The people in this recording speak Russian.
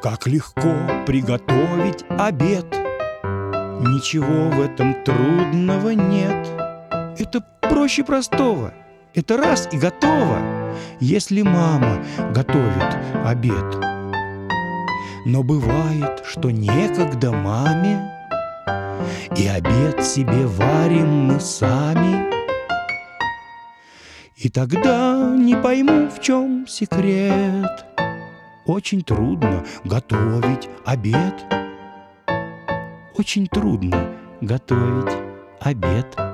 Как легко приготовить обед! Ничего в этом трудного нет. Это проще простого. Это раз и готово, если мама готовит обед. Но бывает, что некогда маме, и обед себе варим мы сами. И тогда не пойму, в чем секрет. Очень трудно готовить обед. Очень трудно готовить обед.